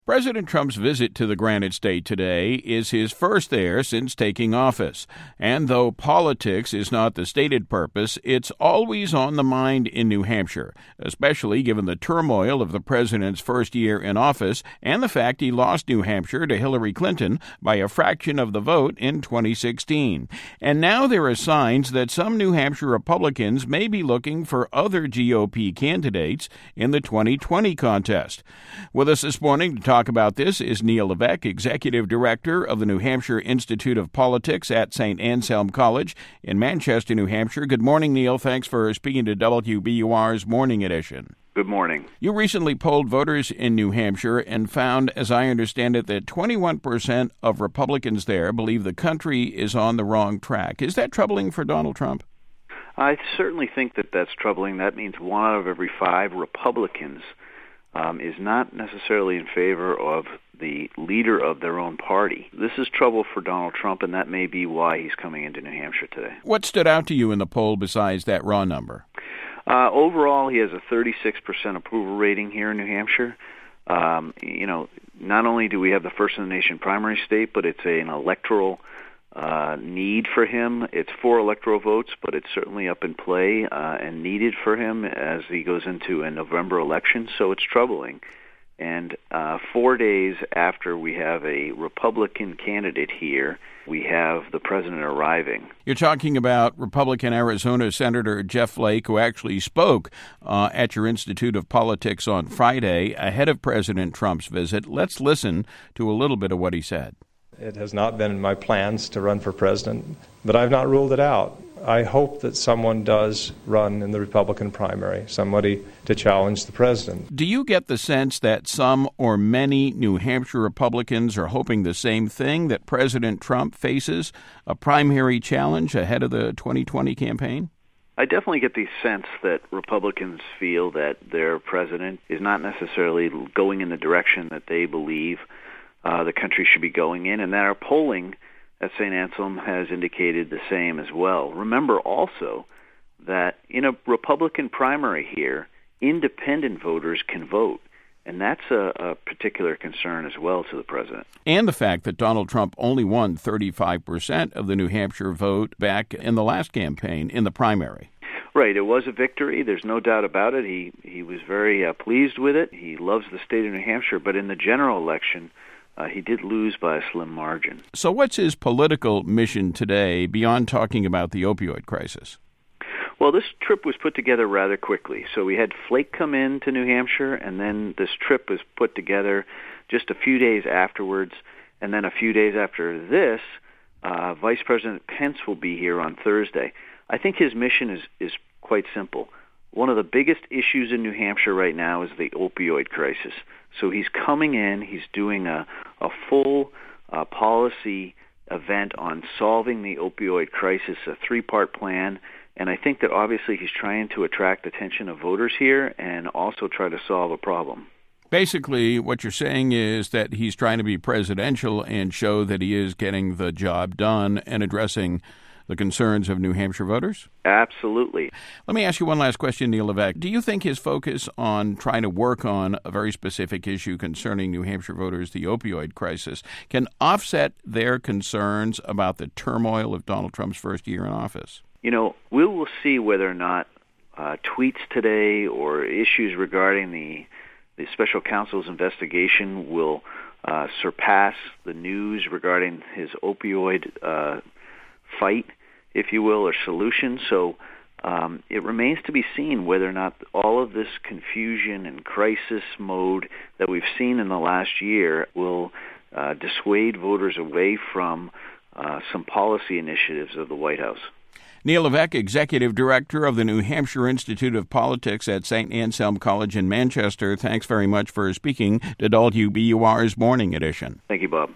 President Trump's visit to the Granite State today is his first there since taking office. And though politics is not the stated purpose, it's always on the mind in New Hampshire, especially given the turmoil of the president's first year in office and the fact he lost New Hampshire to Hillary Clinton by a fraction of the vote in 2016. And now there are signs that some New Hampshire Republicans may be looking for other GOP candidates in the 2020 contest. With us this morning to talk about this is Neil Levesque, Executive Director of the New Hampshire Institute of Politics at St. Anselm College in Manchester, New Hampshire. Good morning, Neil. Thanks for speaking to WBUR's Morning Edition. Good morning. You recently polled voters in New Hampshire and found, as I understand it, that 21% of Republicans there believe the country is on the wrong track. Is that troubling for Donald Trump? I certainly think that that's troubling. That means 1 out of every 5 Republicans is not necessarily in favor of the leader of their own party. This is trouble for Donald Trump, and that may be why he's coming into New Hampshire today. What stood out to you in the poll besides that raw number? Overall, he has a 36% approval rating here in New Hampshire. Not only do we have the first-in-the-nation primary state, but it's an electoral need for him. It's 4 electoral votes, but it's certainly up in play and needed for him as he goes into a November election, so it's troubling. And 4 days after we have a Republican candidate here, we have the president arriving. You're talking about Republican Arizona Senator Jeff Flake, who actually spoke at your Institute of Politics on Friday ahead of President Trump's visit. Let's listen to a little bit of what he said. It has not been in my plans to run for president, but I've not ruled it out. I hope that someone does run in the Republican primary, somebody to challenge the president. Do you get the sense that some or many New Hampshire Republicans are hoping the same thing, that President Trump faces a primary challenge ahead of the 2020 campaign? I definitely get the sense that Republicans feel that their president is not necessarily going in the direction that they believe the country should be going in, and that our polling at St. Anselm has indicated the same as well. Remember also that in a Republican primary here, independent voters can vote, and that's a particular concern as well to the president. And the fact that Donald Trump only won 35% of the New Hampshire vote back in the last campaign, in the primary. Right, it was a victory. There's no doubt about it. He was very pleased with it. He loves the state of New Hampshire, but in the general election, he did lose by a slim margin. So what's his political mission today beyond talking about the opioid crisis? Well, this trip was put together rather quickly. So we had Flake come in to New Hampshire, and then this trip was put together just a few days afterwards. And then a few days after this, Vice President Pence will be here on Thursday. I think his mission is quite simple. One of the biggest issues in New Hampshire right now is the opioid crisis. So he's coming in, he's doing a full policy event on solving the opioid crisis, a 3-part plan, and I think that obviously he's trying to attract attention of voters here and also try to solve a problem. Basically, what you're saying is that he's trying to be presidential and show that he is getting the job done and addressing the concerns of New Hampshire voters? Absolutely. Let me ask you one last question, Neil Levesque. Do you think his focus on trying to work on a very specific issue concerning New Hampshire voters, the opioid crisis, can offset their concerns about the turmoil of Donald Trump's first year in office? We will see whether or not tweets today or issues regarding the special counsel's investigation will surpass the news regarding his opioid fight, if you will, or solution. So it remains to be seen whether or not all of this confusion and crisis mode that we've seen in the last year will dissuade voters away from some policy initiatives of the White House. Neil Levesque, Executive Director of the New Hampshire Institute of Politics at St. Anselm College in Manchester, thanks very much for speaking to WBUR's Morning Edition. Thank you, Bob.